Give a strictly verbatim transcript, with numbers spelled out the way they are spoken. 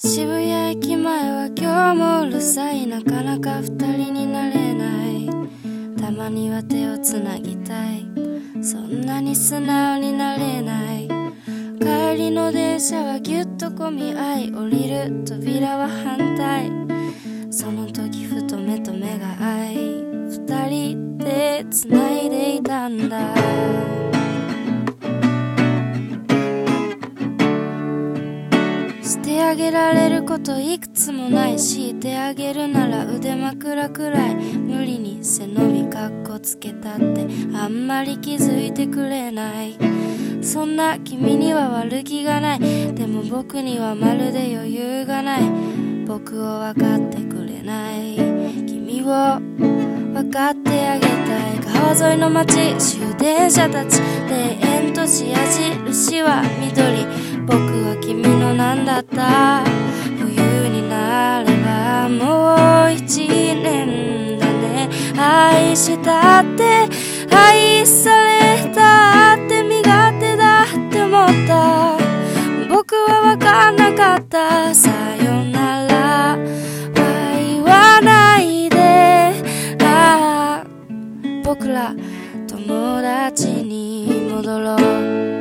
渋谷駅前は今日もうるさい。なかなか二人になれない。たまには手をつなぎたい。そんなに素直になれない。帰りの電車はぎゅっと混み合い、降りる扉は反対。その時ふと目と目が合い、二人で繋いでいたんだ。してあげられることいくつもないし、してあげるなら腕枕くらい。無理に背伸びかっこつけたってあんまり気づいてくれない。そんな君には悪気がない。でも僕にはまるで余裕がない。僕を分かってくれない君を分かってあげたい。川沿いの街、終電車たち、田園都市、矢印は緑。僕は君のなんだった。冬になればもう一年だね。愛したって愛されたって身勝手だって思った。僕は分かんなかった。さよならは言わないで。ああ僕ら友達に戻ろう。